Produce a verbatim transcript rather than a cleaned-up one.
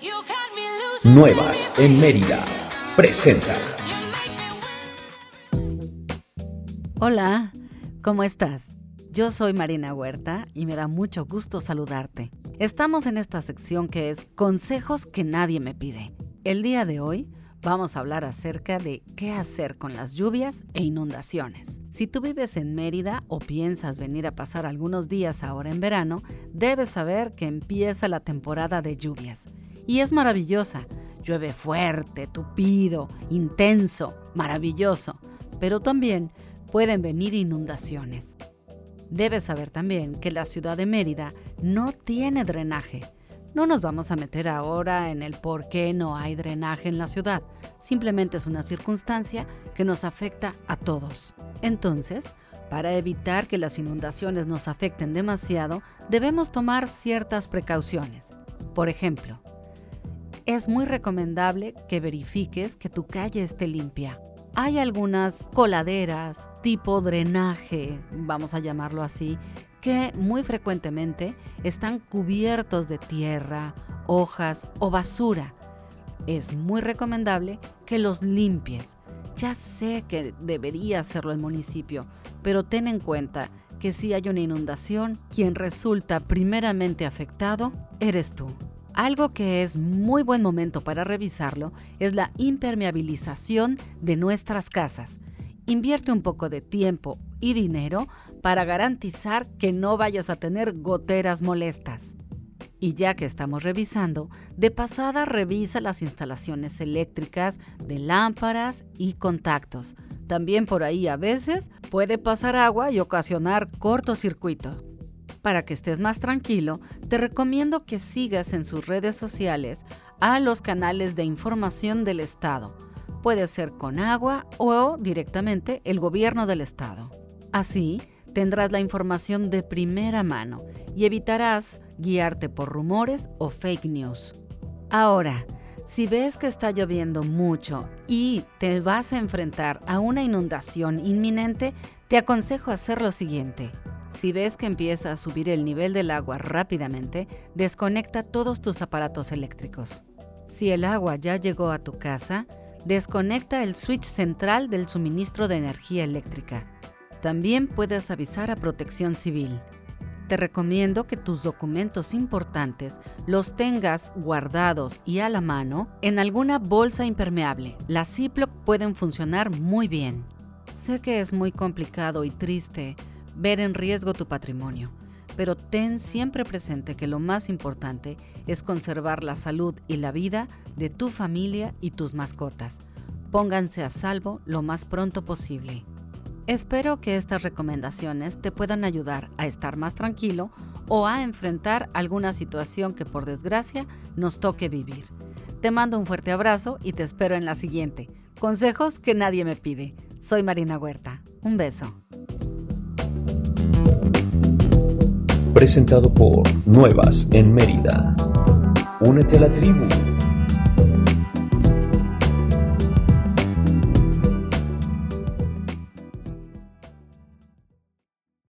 Nuevas en Mérida presenta. Hola, ¿cómo estás? Yo soy Marina Huerta y me da mucho gusto saludarte. Estamos en esta sección que es Consejos que nadie me pide. El día de hoy vamos a hablar acerca de qué hacer con las lluvias e inundaciones. Si tú vives en Mérida o piensas venir a pasar algunos días ahora en verano, debes saber que empieza la temporada de lluvias. Y es maravillosa. Llueve fuerte, tupido, intenso, maravilloso. Pero también pueden venir inundaciones. Debes saber también que la ciudad de Mérida no tiene drenaje. No nos vamos a meter ahora en el por qué no hay drenaje en la ciudad. Simplemente es una circunstancia que nos afecta a todos. Entonces, para evitar que las inundaciones nos afecten demasiado, debemos tomar ciertas precauciones. Por ejemplo, es muy recomendable que verifiques que tu calle esté limpia. Hay algunas coladeras tipo drenaje, vamos a llamarlo así, que muy frecuentemente están cubiertos de tierra, hojas o basura. Es muy recomendable que los limpies. Ya sé que debería hacerlo el municipio, pero ten en cuenta que si hay una inundación, quien resulta primeramente afectado eres tú. Algo que es muy buen momento para revisarlo es la impermeabilización de nuestras casas. Invierte un poco de tiempo y dinero para garantizar que no vayas a tener goteras molestas. Y ya que estamos revisando, de pasada revisa las instalaciones eléctricas de lámparas y contactos. También por ahí a veces puede pasar agua y ocasionar cortocircuito. Para que estés más tranquilo, te recomiendo que sigas en sus redes sociales a los canales de información del Estado. Puede ser con agua o directamente el gobierno del Estado. Así, tendrás la información de primera mano y evitarás guiarte por rumores o fake news. Ahora, si ves que está lloviendo mucho y te vas a enfrentar a una inundación inminente, te aconsejo hacer lo siguiente. Si ves que empieza a subir el nivel del agua rápidamente, desconecta todos tus aparatos eléctricos. Si el agua ya llegó a tu casa, desconecta el switch central del suministro de energía eléctrica. También puedes avisar a Protección Civil. Te recomiendo que tus documentos importantes los tengas guardados y a la mano en alguna bolsa impermeable. Las Ziploc pueden funcionar muy bien. Sé que es muy complicado y triste ver en riesgo tu patrimonio, pero ten siempre presente que lo más importante es conservar la salud y la vida de tu familia y tus mascotas. Pónganse a salvo lo más pronto posible. Espero que estas recomendaciones te puedan ayudar a estar más tranquilo o a enfrentar alguna situación que por desgracia nos toque vivir. Te mando un fuerte abrazo y te espero en la siguiente. Consejos que nadie me pide. Soy Marina Huerta. Un beso. Presentado por Nuevas en Mérida. Únete a la tribu.